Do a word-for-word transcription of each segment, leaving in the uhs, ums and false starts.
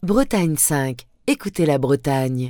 Bretagne cinq. Écoutez la Bretagne.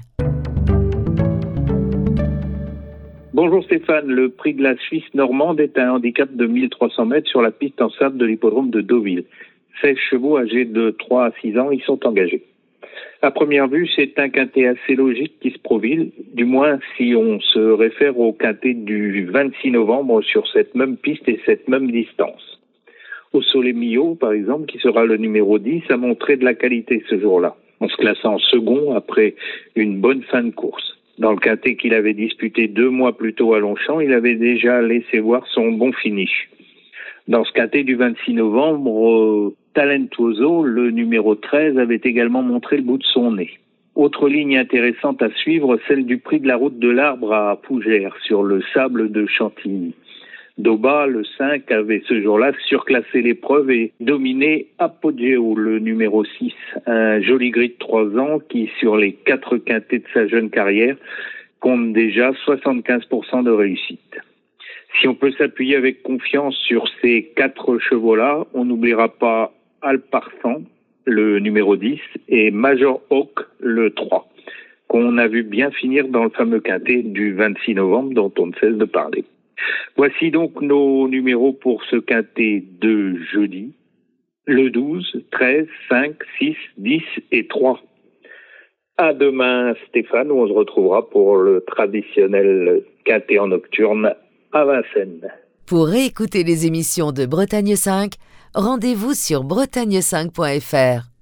Bonjour Stéphane, le prix de la Suisse normande est un handicap de mille trois cents mètres sur la piste en sable de l'hippodrome de Deauville. seize chevaux âgés de trois à six ans y sont engagés. À première vue, c'est un quintet assez logique qui se profile, du moins si on se réfère au quintet du vingt-six novembre sur cette même piste et cette même distance. Au Soleil Millau, par exemple, qui sera le numéro dix, a montré de la qualité ce jour-là, en se classant second après une bonne fin de course. Dans le quintet qu'il avait disputé deux mois plus tôt à Longchamp, il avait déjà laissé voir son bon finish. Dans ce quintet du vingt-six novembre, euh, Talentuoso, le numéro treize, avait également montré le bout de son nez. Autre ligne intéressante à suivre, celle du prix de la route de l'Arbre à Fougères, sur le sable de Chantilly. Doba, le cinq, avait ce jour-là surclassé l'épreuve et dominé Apogeo, le numéro six, un joli gris de trois ans qui, sur les quatre quintets de sa jeune carrière, compte déjà soixante-quinze pour cent de réussite. Si on peut s'appuyer avec confiance sur ces quatre chevaux-là, on n'oubliera pas Alparsan, le numéro dix, et Major Hawk, le trois, qu'on a vu bien finir dans le fameux quintet du vingt-six novembre dont on ne cesse de parler. Voici donc nos numéros pour ce quintet de jeudi, le douze, treize, cinq, six, dix et trois. À demain Stéphane, où on se retrouvera pour le traditionnel quintet en nocturne à Vincennes. Pour réécouter les émissions de Bretagne cinq, rendez-vous sur bretagne cinq point f r.